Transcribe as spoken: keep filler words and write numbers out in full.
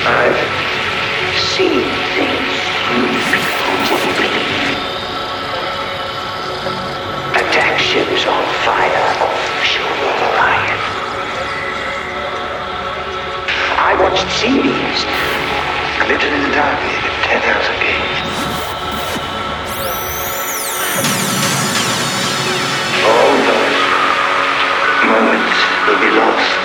I've seen things you people wouldn't believe. Attack ships on fire offshore Orion. I watched C Ds glitter in the dark near ten thousand gauge. All those moments will be lost